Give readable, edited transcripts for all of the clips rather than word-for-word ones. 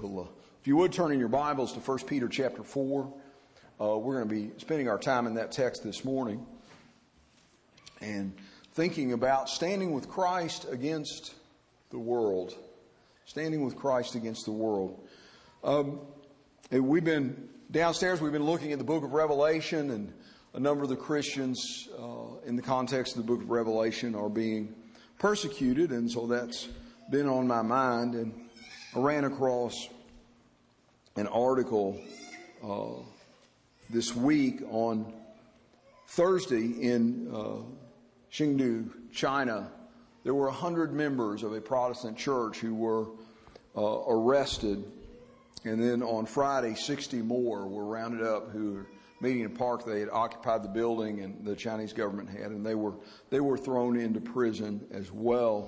If you would turn in your Bibles to 1 Peter chapter 4, we're going to be spending our time in that text this morning and thinking about standing with Christ against the world. Standing with Christ against the world. We've been downstairs, we've been looking at the book of Revelation, and a number of the Christians in the context of the book of Revelation are being persecuted, and so that's been on my mind. And I ran across an article this week on Thursday in Chengdu, China. There were 100 members of a Protestant church who were arrested, and then on Friday 60 more were rounded up who were meeting in a park. They had occupied the building, and the Chinese government had, and they were thrown into prison as well.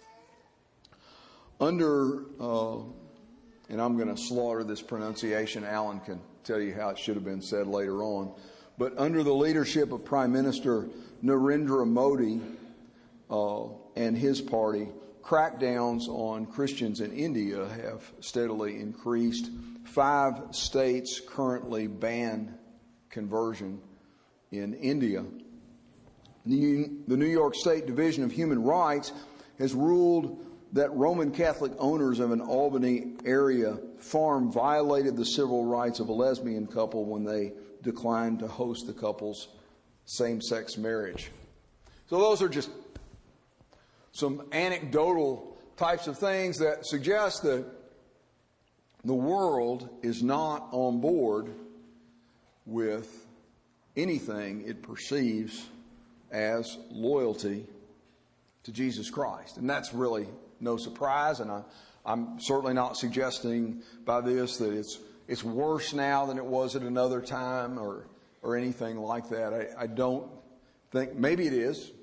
Under and I'm going to slaughter this pronunciation. Alan can tell you how it should have been said later on. But under the leadership of Prime Minister Narendra Modi and his party, crackdowns on Christians in India have steadily increased. 5 states currently ban conversion in India. The New York State Division of Human Rights has ruled that Roman Catholic owners of an Albany area farm violated the civil rights of a lesbian couple when they declined to host the couple's same-sex marriage. So those are just some anecdotal types of things that suggest that the world is not on board with anything it perceives as loyalty to Jesus Christ. And that's really no surprise, and I'm certainly not suggesting by this that it's worse now than it was at another time or anything like that. I don't think, maybe it is,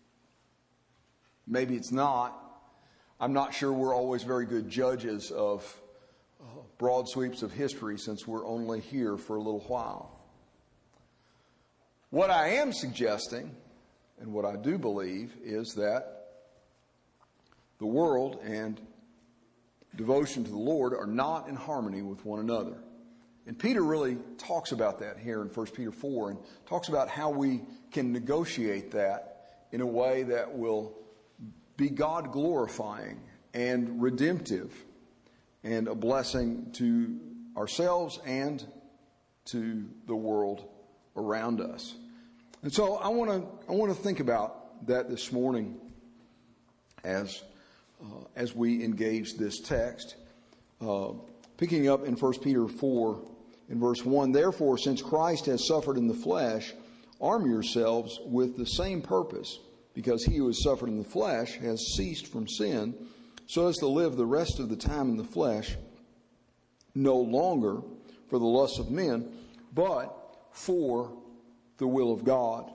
maybe it's not. I'm not sure we're always very good judges of broad sweeps of history since we're only here for a little while. What I am suggesting, and what I do believe, is that the world and devotion to the Lord are not in harmony with one another. And Peter really talks about that here in 1 Peter 4 and talks about how we can negotiate that in a way that will be God glorifying and redemptive and a blessing to ourselves and to the world around us. And so I want to think about that this morning as we engage this text. Picking up in 1 Peter 4 in verse 1, therefore, since Christ has suffered in the flesh, arm yourselves with the same purpose, because he who has suffered in the flesh has ceased from sin, so as to live the rest of the time in the flesh, no longer for the lusts of men, but for the will of God.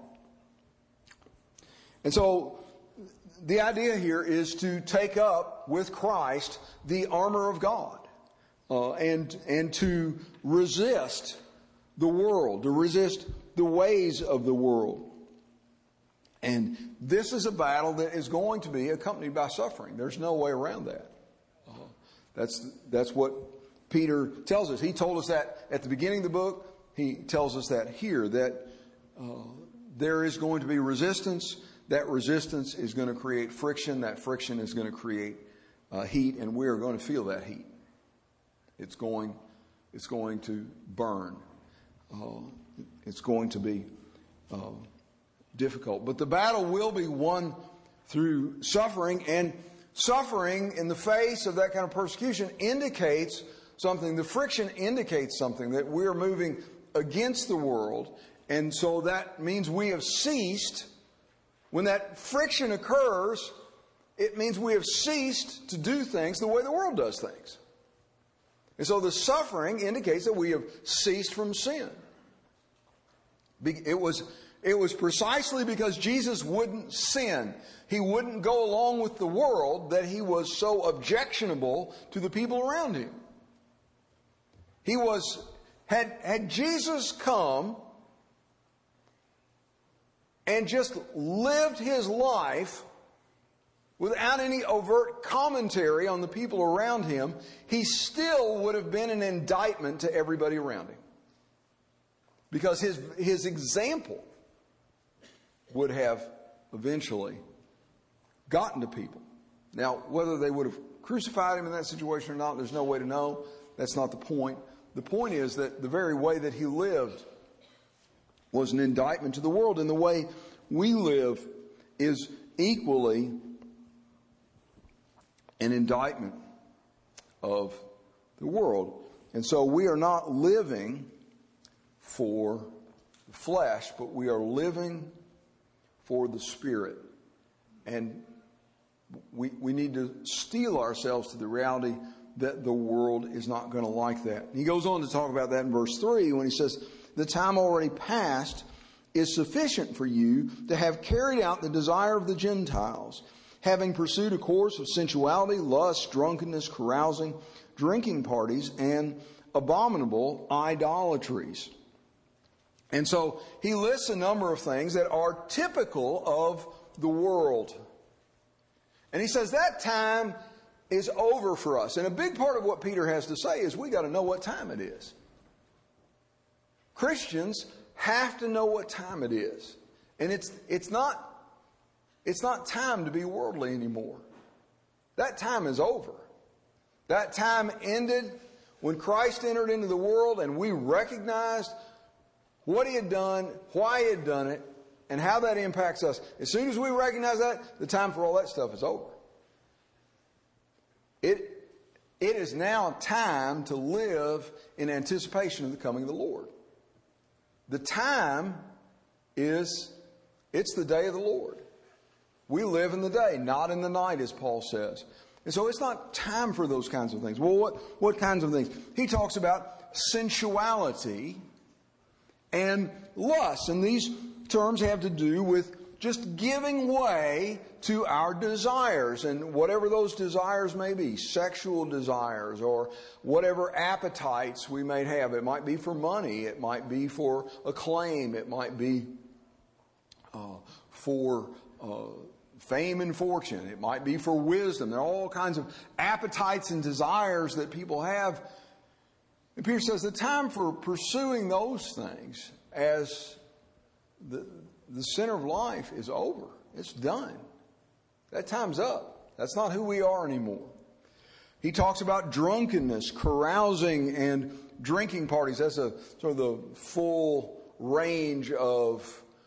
And so the idea here is to take up with Christ the armor of God and to resist the world, to resist the ways of the world. And this is a battle that is going to be accompanied by suffering. There's no way around that. That's what Peter tells us. He told us that at the beginning of the book. He tells us that here, that there is going to be resistance. That resistance is going to create friction. That friction is going to create heat, and we are going to feel that heat. It's going to burn. It's going to be difficult. But the battle will be won through suffering, and suffering in the face of that kind of persecution indicates something. The friction indicates something, that we are moving against the world, and so that means we have ceased. When that friction occurs, it means we have ceased to do things the way the world does things. And so the suffering indicates that we have ceased from sin. It was precisely because Jesus wouldn't sin, he wouldn't go along with the world, that he was so objectionable to the people around him. Had Jesus come and just lived his life without any overt commentary on the people around him, he still would have been an indictment to everybody around him. Because his example would have eventually gotten to people. Now, whether they would have crucified him in that situation or not, there's no way to know. That's not the point. The point is that the very way that he lived was an indictment to the world, and the way we live is equally an indictment of the world. And so we are not living for the flesh, but we are living for the Spirit. And we need to steel ourselves to the reality that the world is not going to like that. He goes on to talk about that in verse 3 when he says, the time already past is sufficient for you to have carried out the desire of the Gentiles, having pursued a course of sensuality, lust, drunkenness, carousing, drinking parties, and abominable idolatries. And so he lists a number of things that are typical of the world. And he says that time is over for us. And a big part of what Peter has to say is we got to know what time it is. Christians have to know what time it is. And it's not time to be worldly anymore. That time is over. That time ended when Christ entered into the world and we recognized what he had done, why he had done it, and how that impacts us. As soon as we recognize that, the time for all that stuff is over. It is now time to live in anticipation of the coming of the Lord. The time is, it's the day of the Lord. We live in the day, not in the night, as Paul says. And so it's not time for those kinds of things. Well, what kinds of things? He talks about sensuality and lust. And these terms have to do with just giving way to our desires, and whatever those desires may be, sexual desires or whatever appetites we may have. It might be for money, it might be for acclaim, it might be for fame and fortune, it might be for wisdom. There are all kinds of appetites and desires that people have. And Peter says the time for pursuing those things as the center of life is over. It's done. That time's up. That's not who we are anymore. He talks about drunkenness, carousing, and drinking parties. That's a sort of the full range of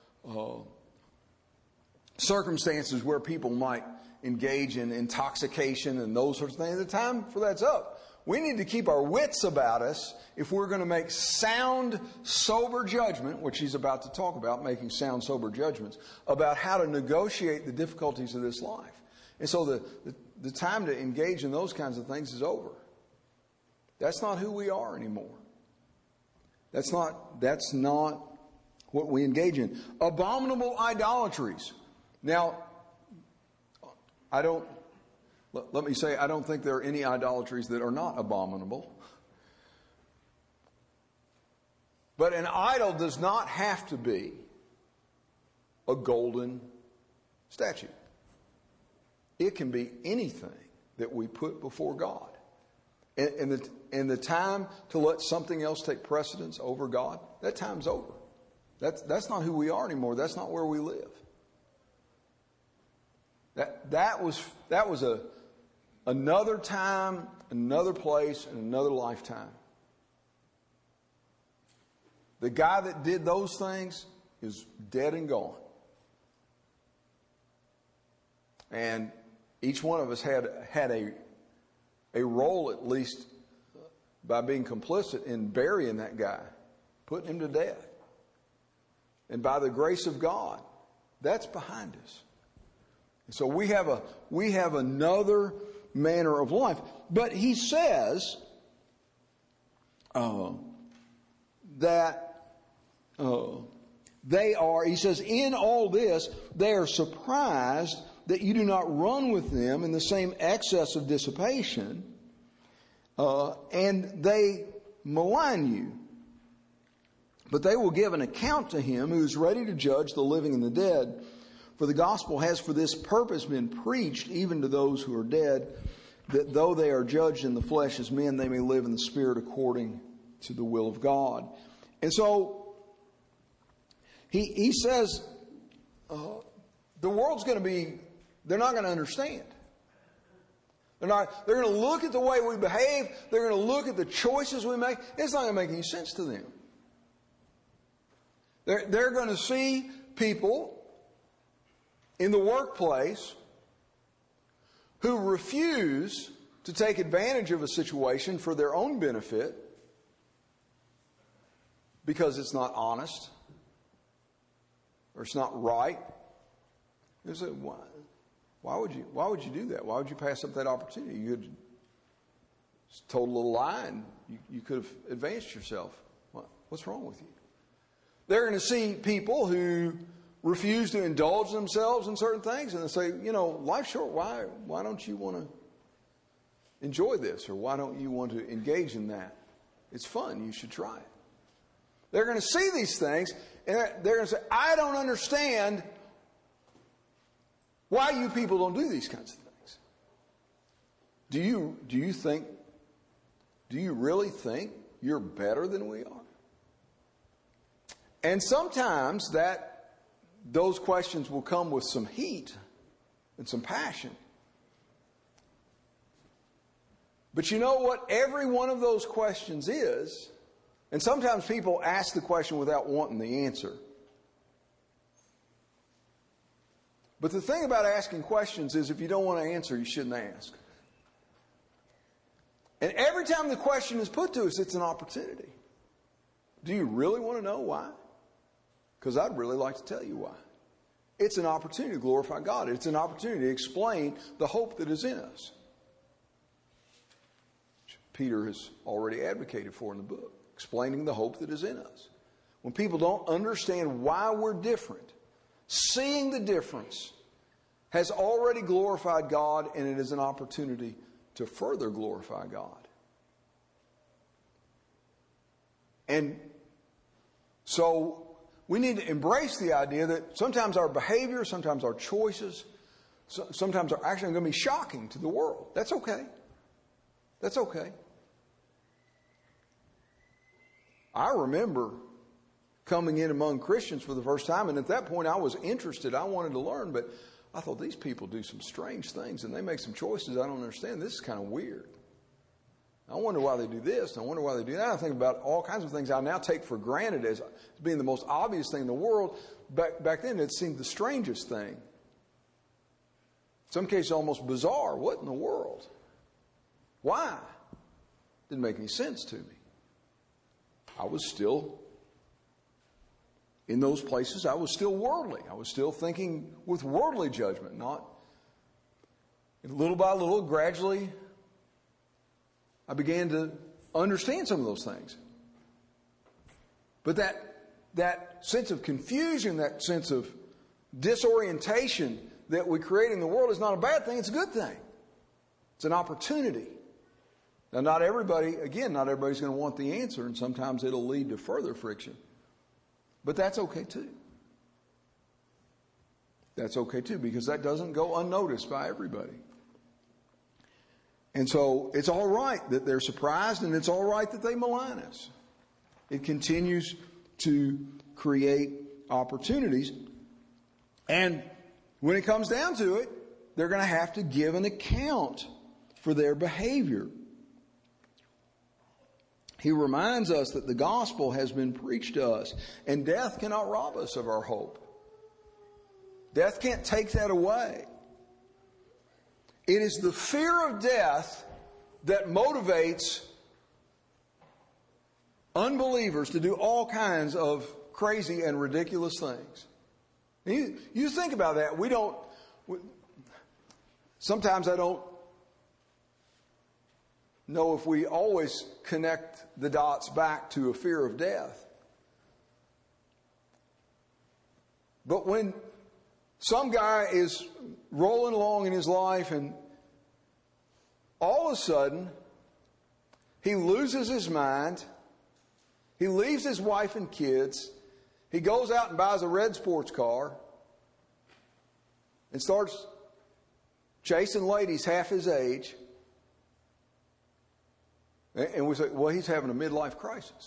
circumstances where people might engage in intoxication and those sorts of things. The time for that's up. We need to keep our wits about us if we're going to make sound, sober judgment, which he's about to talk about, making sound, sober judgments, about how to negotiate the difficulties of this life. And so the time to engage in those kinds of things is over. That's not who we are anymore. That's not what we engage in. Abominable idolatries. Now, let me say, I don't think there are any idolatries that are not abominable. But an idol does not have to be a golden statue. It can be anything that we put before God. And the time to let something else take precedence over God, that time's over. That's not who we are anymore. That's not where we live. That was another time, another place, and another lifetime. The guy that did those things is dead and gone. And each one of us had a role, at least by being complicit in burying that guy, putting him to death. And by the grace of God, that's behind us. And so we have another manner of life. But he says that he says, in all this, they are surprised that you do not run with them in the same excess of dissipation, and they malign you. But they will give an account to him who is ready to judge the living and the dead. For the gospel has for this purpose been preached even to those who are dead, that though they are judged in the flesh as men, they may live in the spirit according to the will of God. And so he says the world's going to be, they're not going to understand. They're going to look at the way we behave. They're going to look at the choices we make. It's not going to make any sense to them. They're going to see people in the workplace who refuse to take advantage of a situation for their own benefit because it's not honest or it's not right. They say, why would you do that? Why would you pass up that opportunity? You could just told a little lie and you could have advanced yourself. What's wrong with you? They're going to see people who refuse to indulge themselves in certain things, and they say, life's short. Why don't you want to enjoy this? Or why don't you want to engage in that? It's fun. You should try it. They're going to see these things, and they're going to say, I don't understand why you people don't do these kinds of things. Do you really think you're better than we are? And sometimes those questions will come with some heat and some passion. But you know what every one of those questions is? And sometimes people ask the question without wanting the answer. But the thing about asking questions is if you don't want to answer, you shouldn't ask. And every time the question is put to us, it's an opportunity. Do you really want to know why? Because I'd really like to tell you why. It's an opportunity to glorify God. It's an opportunity to explain the hope that is in us. Which Peter has already advocated for in the book. Explaining the hope that is in us. When people don't understand why we're different, seeing the difference has already glorified God, and it is an opportunity to further glorify God. And so we need to embrace the idea that sometimes our behavior, sometimes our choices, sometimes are actually going to be shocking to the world. That's okay. That's okay. I remember coming in among Christians for the first time, and at that point I was interested. I wanted to learn, but I thought these people do some strange things, and they make some choices I don't understand. This is kind of weird. I wonder why they do this, and I wonder why they do that. I think about all kinds of things I now take for granted as being the most obvious thing in the world. Back then it seemed the strangest thing. In some cases almost bizarre. What in the world? Why? Didn't make any sense to me. I was still, in those places, I was still worldly. I was still thinking with worldly judgment, not little by little, gradually, I began to understand some of those things. But that sense of confusion, that sense of disorientation that we create in the world is not a bad thing, it's a good thing. It's an opportunity. Now, not everybody's going to want the answer, and sometimes it'll lead to further friction. But that's okay too. That's okay too, because that doesn't go unnoticed by everybody. And so it's all right that they're surprised, and it's all right that they malign us. It continues to create opportunities. And when it comes down to it, they're going to have to give an account for their behavior. He reminds us that the gospel has been preached to us, and death cannot rob us of our hope. Death can't take that away. It is the fear of death that motivates unbelievers to do all kinds of crazy and ridiculous things. You think about that. Sometimes I don't know if we always connect the dots back to a fear of death. But when some guy is rolling along in his life and all of a sudden he loses his mind, he leaves his wife and kids, he goes out and buys a red sports car, and starts chasing ladies half his age. And we say, well, he's having a midlife crisis.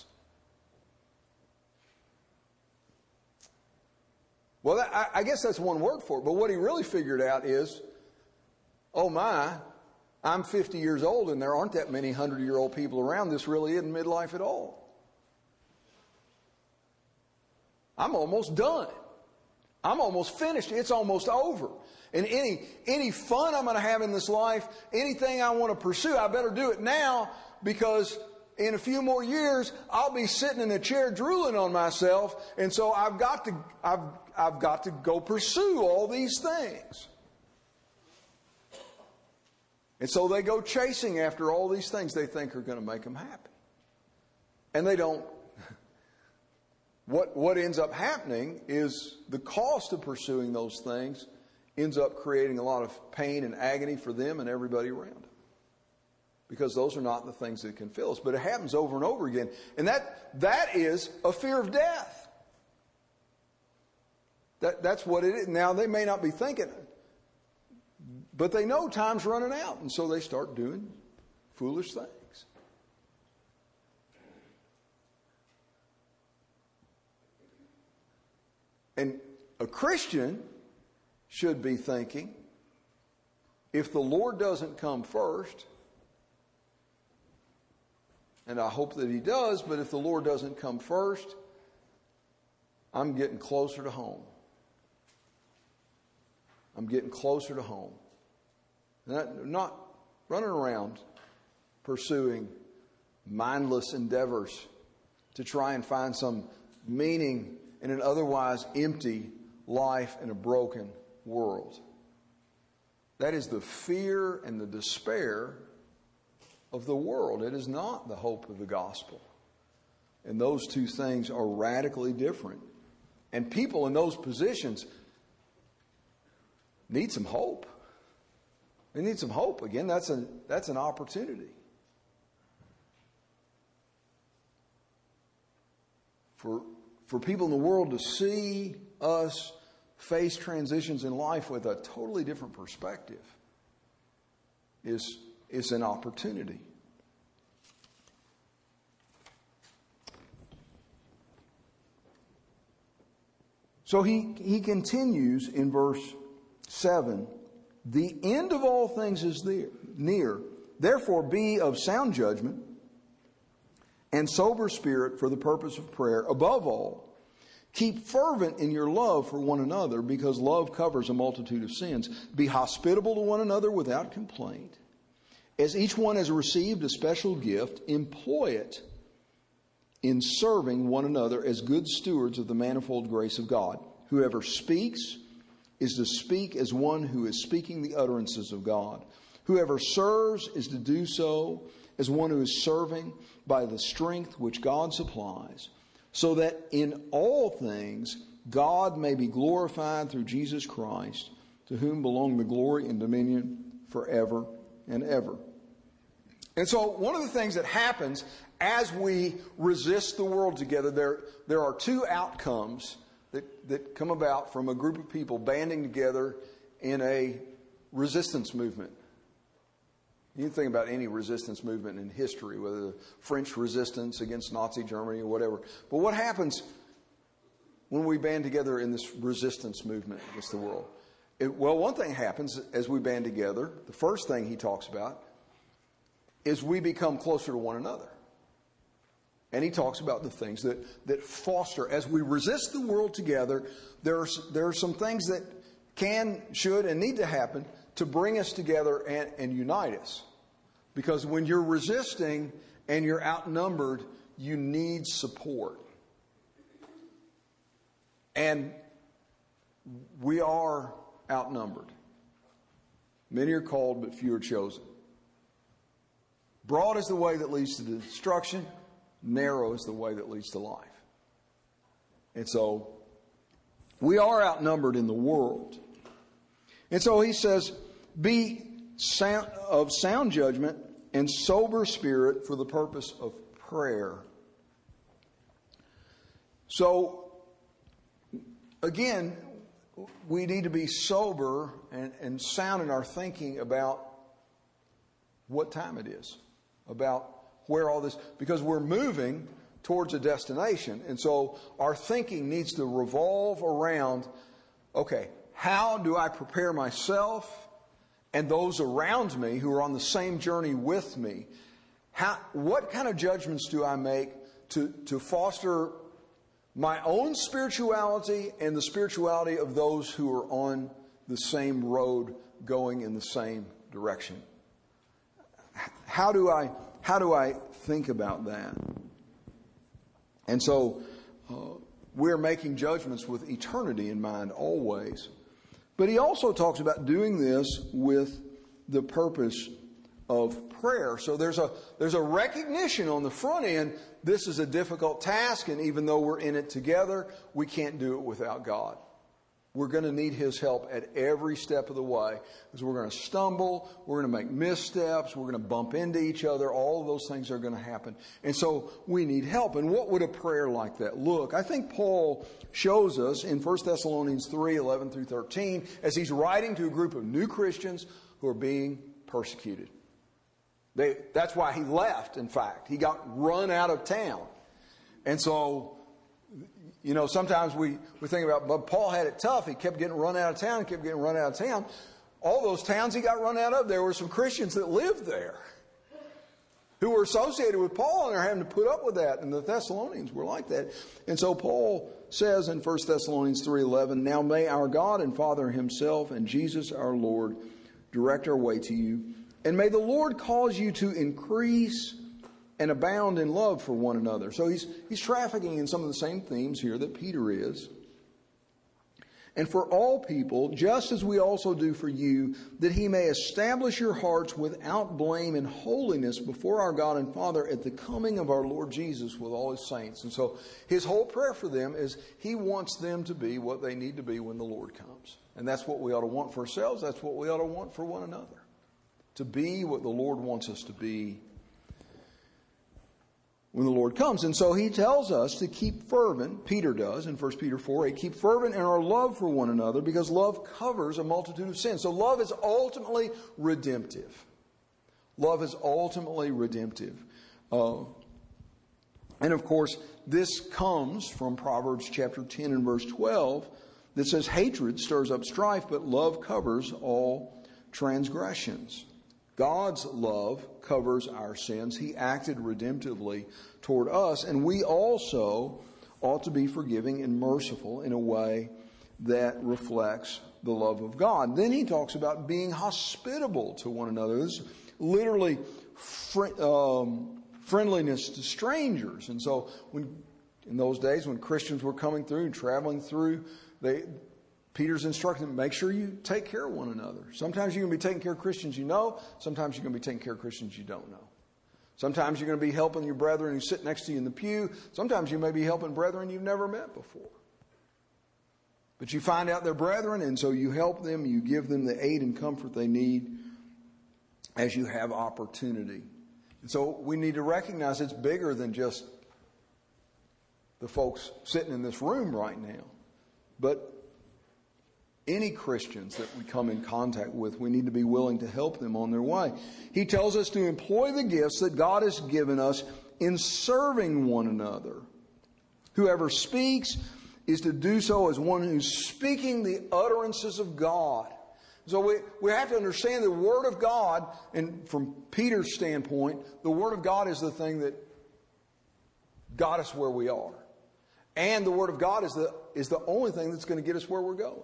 Well, I guess that's one word for it. But what he really figured out is, oh my, I'm 50 years old and there aren't that many 100-year-old people around. This really isn't midlife at all. I'm almost done. I'm almost finished. It's almost over. And any fun I'm going to have in this life, anything I want to pursue, I better do it now, because in a few more years I'll be sitting in a chair drooling on myself, and so I've got to go pursue all these things. And so they go chasing after all these things they think are going to make them happy. And they don't. What ends up happening is the cost of pursuing those things ends up creating a lot of pain and agony for them and everybody around them. Because those are not the things that can fill us. But it happens over and over again. And that is a fear of death. That's what it is. Now, they may not be thinking it, but they know time's running out. And so they start doing foolish things. And a Christian should be thinking, if the Lord doesn't come first, and I hope that He does, but if the Lord doesn't come first, I'm getting closer to home. I'm getting closer to home. Not running around pursuing mindless endeavors to try and find some meaning in an otherwise empty life in a broken world. That is the fear and the despair of the world. It is not the hope of the gospel. And those two things are radically different. And people in those positions need some hope. They need some hope. Again, that's an opportunity. For people in the world to see us face transitions in life with a totally different perspective is an opportunity. So he continues in verse 7, the end of all things is near. Therefore be of sound judgment and sober spirit for the purpose of prayer. Above all, keep fervent in your love for one another, because love covers a multitude of sins. Be hospitable to one another without complaint. As each one has received a special gift, employ it in serving one another as good stewards of the manifold grace of God. Whoever speaks is to speak as one who is speaking the utterances of God. Whoever serves is to do so as one who is serving by the strength which God supplies, so that in all things God may be glorified through Jesus Christ, to whom belong the glory and dominion forever and ever. And so one of the things that happens as we resist the world together, there are two outcomes that come about from a group of people banding together in a resistance movement. You can think about any resistance movement in history, whether the French resistance against Nazi Germany or whatever. But what happens when we band together in this resistance movement against the world? Well, one thing happens as we band together. The first thing he talks about is we become closer to one another. And he talks about the things that foster. As we resist the world together, there are some things that can, should, and need to happen to bring us together and unite us. Because when you're resisting and you're outnumbered, you need support. And we are outnumbered. Many are called, but few are chosen. Broad is the way that leads to destruction. Narrow is the way that leads to life. And so we are outnumbered in the world. And so he says, be of sound judgment and sober spirit for the purpose of prayer. So, again, we need to be sober and sound in our thinking about what time it is, about where all this, because we're moving towards a destination. And so our thinking needs to revolve around, okay, how do I prepare myself and those around me who are on the same journey with me? What kind of judgments do I make to foster my own spirituality and the spirituality of those who are on the same road going in the same direction? How do I think about that? And so we're making judgments with eternity in mind always. But he also talks about doing this with the purpose of prayer. So there's a recognition on the front end, this is a difficult task, and even though we're in it together, we can't do it without God. We're going to need His help at every step of the way, because we're going to stumble, we're going to make missteps, we're going to bump into each other, all of those things are going to happen. And so we need help. And what would a prayer like that look? I think Paul shows us in 1 Thessalonians 3:11 through 13, as he's writing to a group of new Christians who are being persecuted. That's why he left, in fact. He got run out of town. And so, you know, sometimes we think about, but Paul had it tough. He kept getting run out of town, All those towns he got run out of, there were some Christians that lived there who were associated with Paul, and they're having to put up with that. And the Thessalonians were like that. And so Paul says in 1 Thessalonians 3:11, "Now may our God and Father Himself and Jesus our Lord direct our way to you. And may the Lord cause you to increase and abound in love for one another." So he's trafficking in some of the same themes here that Peter is. "And for all people, just as we also do for you, that He may establish your hearts without blame and holiness before our God and Father at the coming of our Lord Jesus with all His saints." And so his whole prayer for them is he wants them to be what they need to be when the Lord comes. And that's what we ought to want for ourselves. That's what we ought to want for one another. To be what the Lord wants us to be when the Lord comes. And so he tells us to keep fervent, Peter does in 1 Peter 4:8, keep fervent in our love for one another, because love covers a multitude of sins. So love is ultimately redemptive. Love is ultimately redemptive. And of course, this comes from Proverbs chapter 10 and verse 12 that says, "Hatred stirs up strife, but love covers all transgressions." God's love covers our sins. He acted redemptively toward us, and we also ought to be forgiving and merciful in a way that reflects the love of God. Then he talks about being hospitable to one another. This is literally friendliness to strangers. And so in those days when Christians were coming through and traveling through, Peter's instructing them, make sure you take care of one another. Sometimes you're going to be taking care of Christians you know. Sometimes you're going to be taking care of Christians you don't know. Sometimes you're going to be helping your brethren who sit next to you in the pew. Sometimes you may be helping brethren you've never met before. But you find out they're brethren, and so you help them. You give them the aid and comfort they need as you have opportunity. And so we need to recognize it's bigger than just the folks sitting in this room right now. But any Christians that we come in contact with, we need to be willing to help them on their way. He tells us to employ the gifts that God has given us in serving one another. Whoever speaks is to do so as one who's speaking the utterances of God. So we have to understand the Word of God, and from Peter's standpoint, the Word of God is the thing that got us where we are. And the Word of God is the only thing that's going to get us where we're going.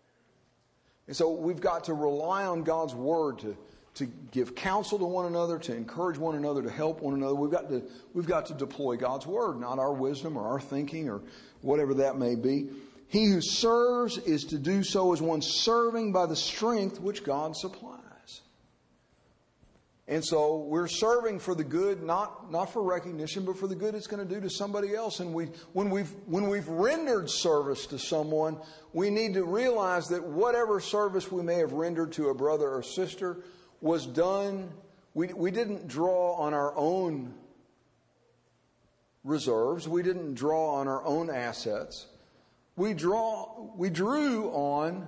And so we've got to rely on God's Word to give counsel to one another, to encourage one another, to help one another. We've got to deploy God's Word, not our wisdom or our thinking or whatever that may be. He who serves is to do so as one serving by the strength which God supplies. And so we're serving for the good, not for recognition, but for the good it's going to do to somebody else. And when we've rendered service to someone, we need to realize that whatever service we may have rendered to a brother or sister was done. We didn't draw on our own reserves. We didn't draw on our own assets. we drew on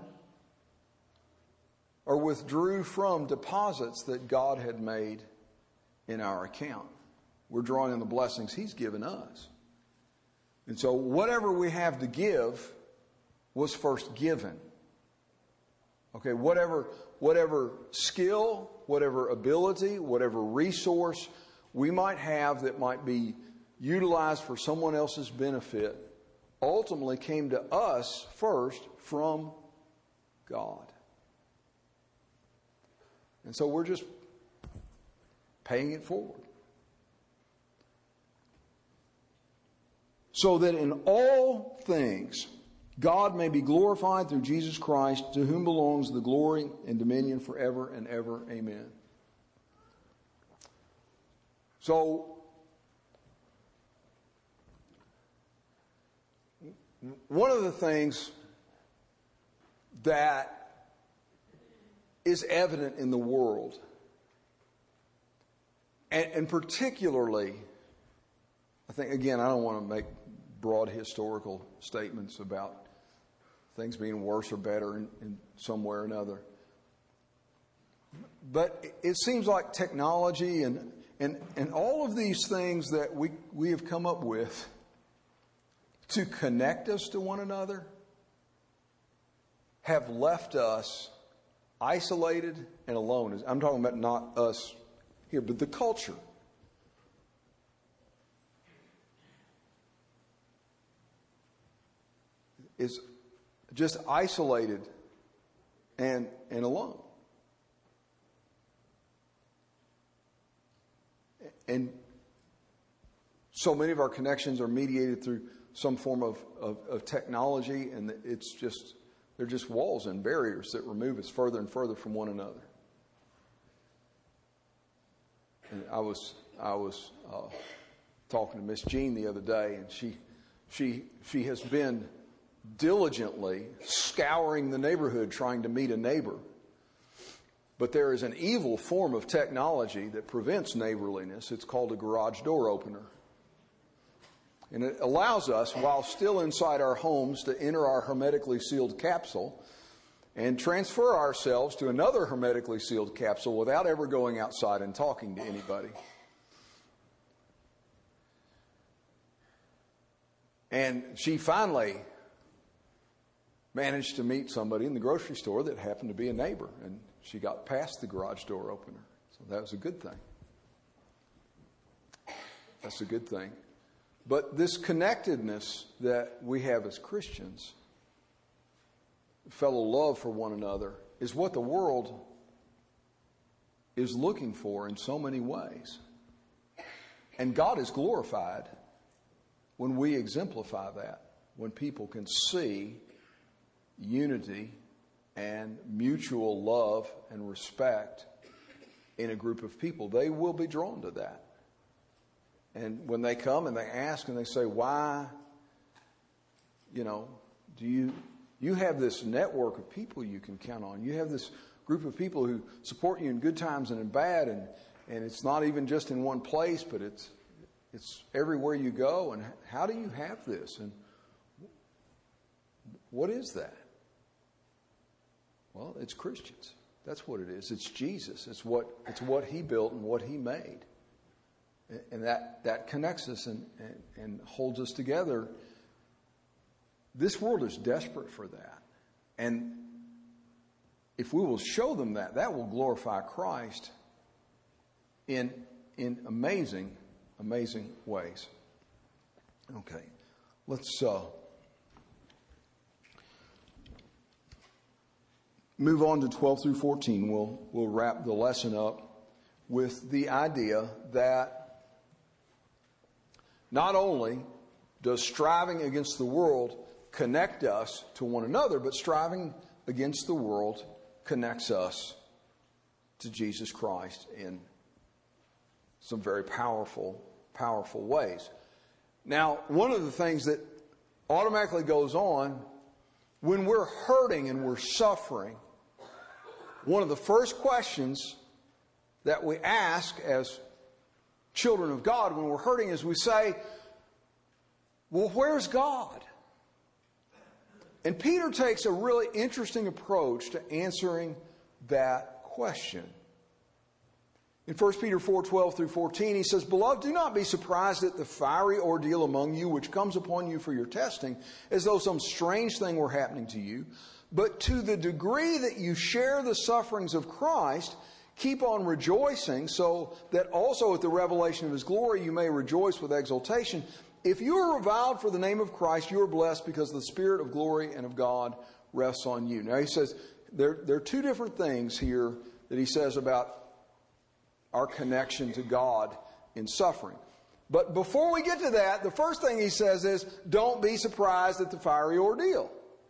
or withdrew from deposits that God had made in our account. We're drawing on the blessings He's given us. And so whatever we have to give was first given. Okay, whatever skill, whatever ability, whatever resource we might have that might be utilized for someone else's benefit ultimately came to us first from God. And so we're just paying it forward. So that in all things God may be glorified through Jesus Christ, to whom belongs the glory and dominion forever and ever. Amen. So, one of the things that is evident in the world, and particularly, I think, again, I don't want to make broad historical statements about things being worse or better in some way or another. But it seems like technology and all of these things that we have come up with to connect us to one another have left us isolated and alone. I'm talking about not us here, but the culture. Is just isolated and alone. And so many of our connections are mediated through some form of technology, and they're just walls and barriers that remove us further and further from one another. And I was talking to Miss Jean the other day, and she has been diligently scouring the neighborhood trying to meet a neighbor. But there is an evil form of technology that prevents neighborliness. It's called a garage door opener. And it allows us, while still inside our homes, to enter our hermetically sealed capsule and transfer ourselves to another hermetically sealed capsule without ever going outside and talking to anybody. And she finally managed to meet somebody in the grocery store that happened to be a neighbor, and she got past the garage door opener. So that was a good thing. That's a good thing. But this connectedness that we have as Christians, fellow love for one another, is what the world is looking for in so many ways. And God is glorified when we exemplify that, when people can see unity and mutual love and respect in a group of people. They will be drawn to that. And when they come and they ask and they say, why, do you have this network of people you can count on. You have this group of people who support you in good times and in bad, and it's not even just in one place, but it's everywhere you go. And how do you have this? And what is that? Well, it's Christians. That's what it is. It's Jesus. It's what He built and what He made. And that connects us and holds us together. This world is desperate for that. And if we will show them that will glorify Christ in amazing, amazing ways. Okay, let's move on to 12 through 14. We'll wrap the lesson up with the idea that not only does striving against the world connect us to one another, but striving against the world connects us to Jesus Christ in some very powerful, powerful ways. Now, one of the things that automatically goes on when we're hurting and we're suffering, one of the first questions that we ask as children of God when we're hurting is we say, well, where's God? And Peter takes a really interesting approach to answering that question. In 1 Peter 4:12 through 14, he says, "Beloved, do not be surprised at the fiery ordeal among you which comes upon you for your testing, as though some strange thing were happening to you. But to the degree that you share the sufferings of Christ, keep on rejoicing, so that also at the revelation of His glory you may rejoice with exultation. If you are reviled for the name of Christ, you are blessed, because the Spirit of glory and of God rests on you." Now he says there are two different things here that he says about our connection to God in suffering. But before we get to that, the first thing he says is, don't be surprised at the fiery ordeal.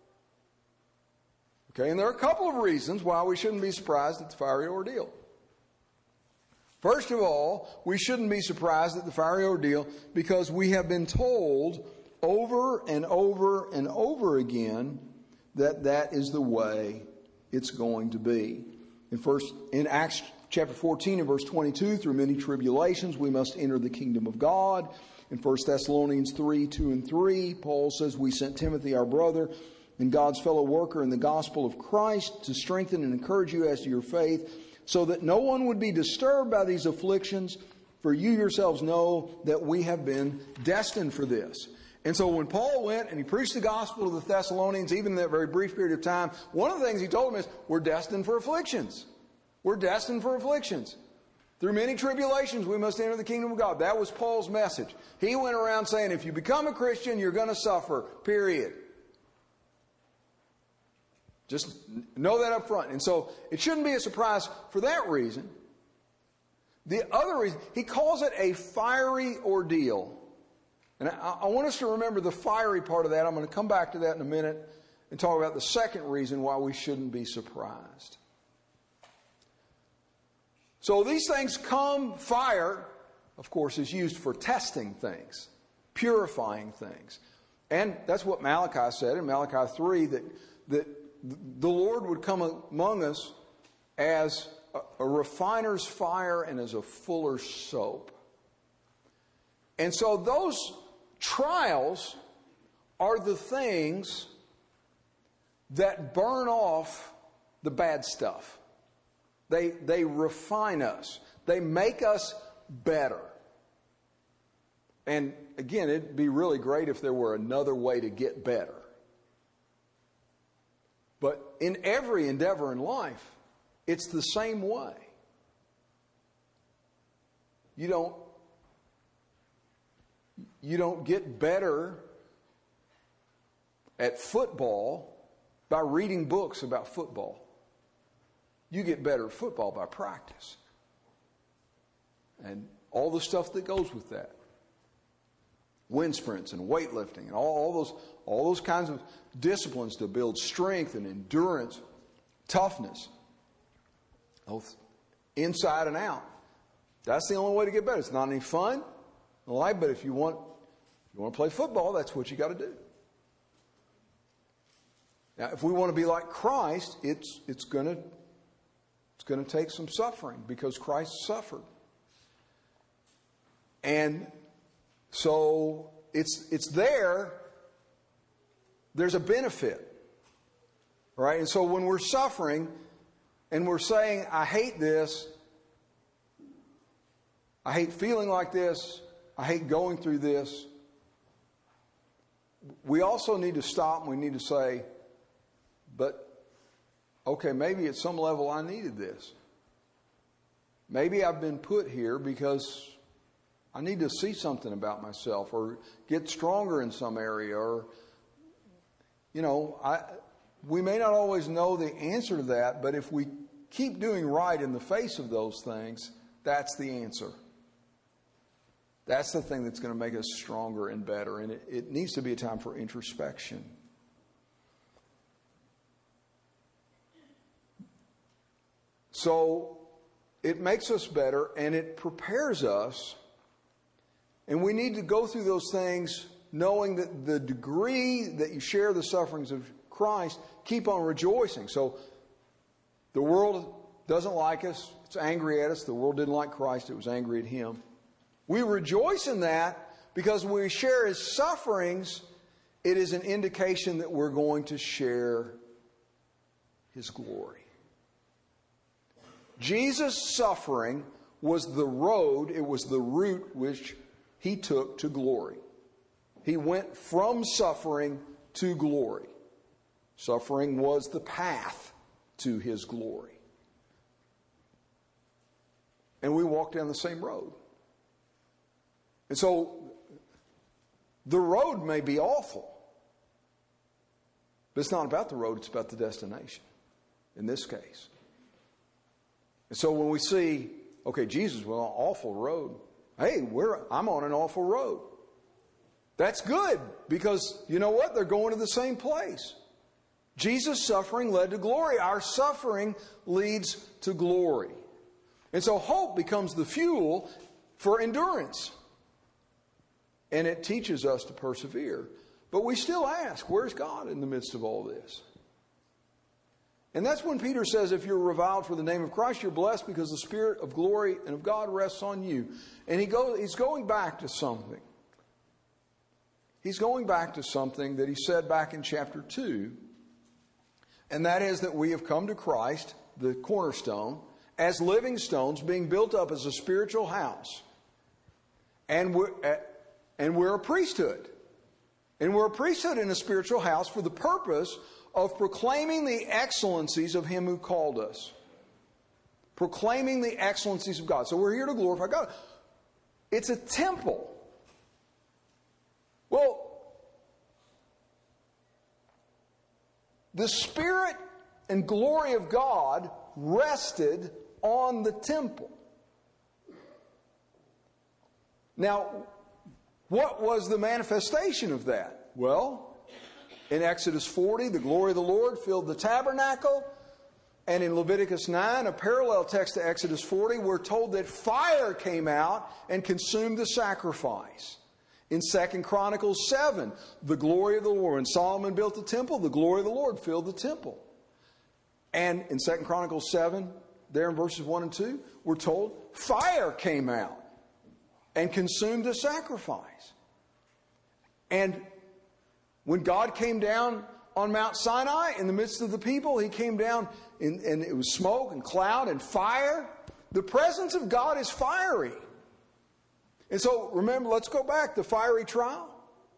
Okay, and there are a couple of reasons why we shouldn't be surprised at the fiery ordeal. First of all, we shouldn't be surprised at the fiery ordeal because we have been told over and over and over again that that is the way it's going to be. In Acts chapter 14 and verse 22, through many tribulations we must enter the kingdom of God. In 1 Thessalonians 3:2 and 3, Paul says, "We sent Timothy, our brother, and God's fellow worker in the gospel of Christ, to strengthen and encourage you as to your faith, so that no one would be disturbed by these afflictions, for you yourselves know that we have been destined for this." And so when Paul went and he preached the gospel to the Thessalonians, even in that very brief period of time, one of the things he told them is, we're destined for afflictions. We're destined for afflictions. Through many tribulations we must enter the kingdom of God. That was Paul's message. He went around saying, if you become a Christian, you're going to suffer, period. Just know that up front. And so it shouldn't be a surprise for that reason. The other reason, he calls it a fiery ordeal. And I want us to remember the fiery part of that. I'm going to come back to that in a minute and talk about the second reason why we shouldn't be surprised. So these things come, fire, of course, is used for testing things, purifying things. And that's what Malachi said in Malachi 3, that the Lord would come among us as a refiner's fire and as a fuller's soap. And so those trials are the things that burn off the bad stuff. They refine us. They make us better. And again, it'd be really great if there were another way to get better. But in every endeavor in life, it's the same way. You don't get better at football by reading books about football. You get better at football by practice. And all the stuff that goes with that. Wind sprints and weightlifting and all those kinds of disciplines to build strength and endurance, toughness, both inside and out. That's the only way to get better. It's not any fun in life, but if you want to play football, that's what you got to do. Now, if we want to be like Christ, it's going to take some suffering because Christ suffered. And so it's there. There's a benefit. Right? And so when we're suffering and we're saying, I hate this, I hate feeling like this, I hate going through this, we also need to stop and we need to say, but okay, maybe at some level I needed this. Maybe I've been put here because I need to see something about myself or get stronger in some area, or, we may not always know the answer to that, but if we keep doing right in the face of those things, that's the answer. That's the thing that's going to make us stronger and better, and it needs to be a time for introspection. So it makes us better and it prepares us. And we need to go through those things knowing that the degree that you share the sufferings of Christ, keep on rejoicing. So the world doesn't like us. It's angry at us. The world didn't like Christ. It was angry at Him. We rejoice in that because when we share His sufferings, it is an indication that we're going to share His glory. Jesus' suffering was the road, it was the route which He took to glory. He went from suffering to glory. Suffering was the path to His glory. And we walk down the same road. And so, the road may be awful. But it's not about the road, it's about the destination. In this case. And so when we see, okay, Jesus was on an awful road. Hey, I'm on an awful road. That's good, because you know what? They're going to the same place. Jesus' suffering led to glory. Our suffering leads to glory. And so hope becomes the fuel for endurance. And it teaches us to persevere. But we still ask, where's God in the midst of all this? And that's when Peter says, if you're reviled for the name of Christ, you're blessed because the Spirit of glory and of God rests on you. And he's going back to something. He's going back to something that he said back in chapter 2. And that is that we have come to Christ, the cornerstone, as living stones, being built up as a spiritual house. And we're a priesthood. And we're a priesthood in a spiritual house for the purpose of proclaiming the excellencies of Him who called us. Proclaiming the excellencies of God. So we're here to glorify God. It's a temple. Well, the Spirit and glory of God rested on the temple. Now, what was the manifestation of that? Well, in Exodus 40, the glory of the Lord filled the tabernacle. And in Leviticus 9, a parallel text to Exodus 40, we're told that fire came out and consumed the sacrifice. In 2 Chronicles 7, the glory of the Lord. When Solomon built the temple, the glory of the Lord filled the temple. And in 2 Chronicles 7, there in verses 1 and 2, we're told fire came out and consumed the sacrifice. And when God came down on Mount Sinai in the midst of the people, He came down and it was smoke and cloud and fire. The presence of God is fiery. And so, remember, let's go back. The fiery trial.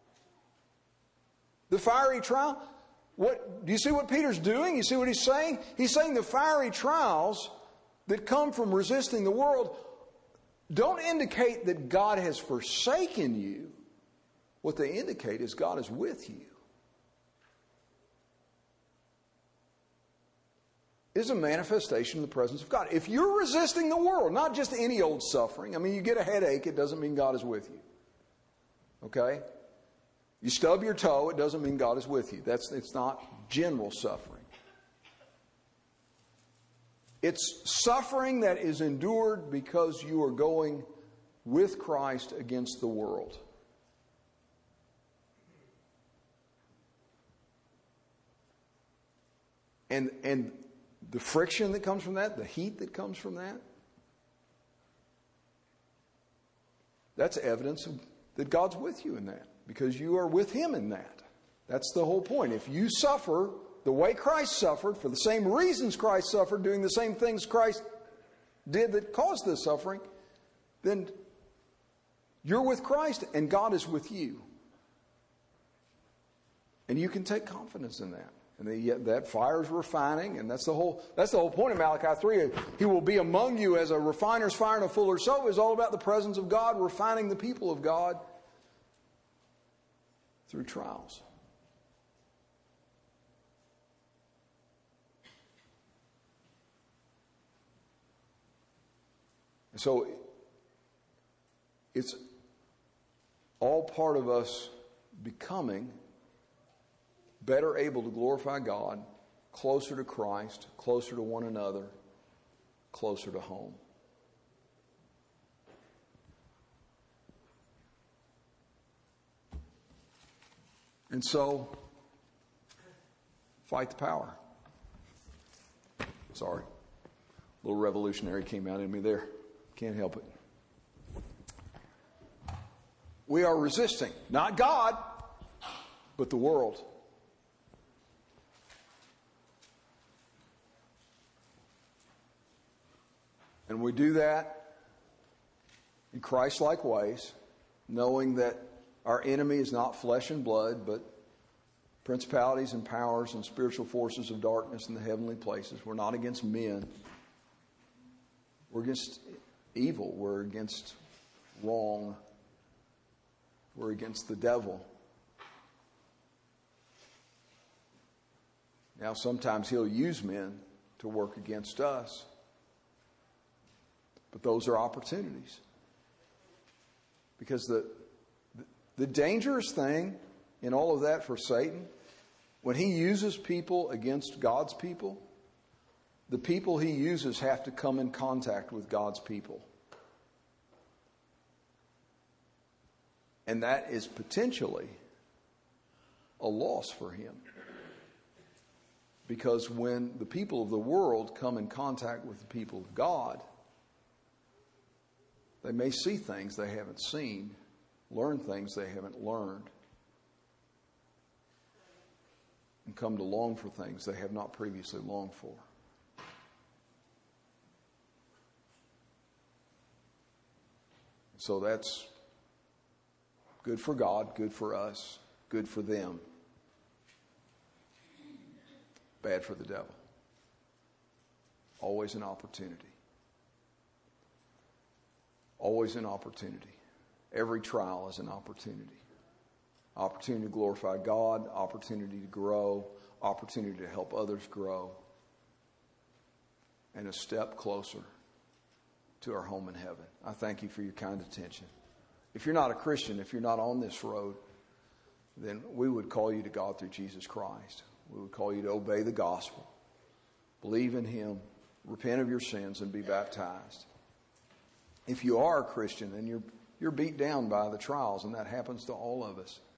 The fiery trial. Do you see what Peter's doing? You see what he's saying? He's saying the fiery trials that come from resisting the world don't indicate that God has forsaken you. What they indicate is God is with you. Is a manifestation of the presence of God. If you're resisting the world, not just any old suffering. I mean, you get a headache, it doesn't mean God is with you. Okay? You stub your toe, it doesn't mean God is with you. It's not general suffering. It's suffering that is endured because you are going with Christ against the world. And the friction that comes from that, the heat that comes from that, that's evidence that God's with you in that, because you are with Him in that. That's the whole point. If you suffer the way Christ suffered, for the same reasons Christ suffered, doing the same things Christ did that caused this suffering, then you're with Christ and God is with you. And you can take confidence in that. And that fire is refining, and that's the whole point of Malachi 3. He will be among you as a refiner's fire and a fuller's soap. It's all about the presence of God refining the people of God through trials. And so it's all part of us becoming better able to glorify God, closer to Christ, closer to one another, closer to home. And so, fight the power. Sorry. A little revolutionary came out in me there. Can't help it. We are resisting, not God. but the world. And we do that in Christ-like ways, knowing that our enemy is not flesh and blood, but principalities and powers and spiritual forces of darkness in the heavenly places. We're not against men. We're against evil. We're against wrong. We're against the devil. Now, sometimes he'll use men to work against us. But those are opportunities. Because the dangerous thing in all of that for Satan, when he uses people against God's people, the people he uses have to come in contact with God's people. And that is potentially a loss for him. Because when the people of the world come in contact with the people of God, they may see things they haven't seen, learn things they haven't learned, and come to long for things they have not previously longed for. So that's good for God, good for us, good for them, bad for the devil. Always an opportunity. Always an opportunity. Every trial is an opportunity. Opportunity to glorify God, opportunity to grow, opportunity to help others grow, and a step closer to our home in heaven. I thank you for your kind attention. If you're not a Christian, if you're not on this road, then we would call you to God through Jesus Christ. We would call you to obey the gospel, believe in Him, repent of your sins, and be baptized. If you are a Christian and you're beat down by the trials, and that happens to all of us,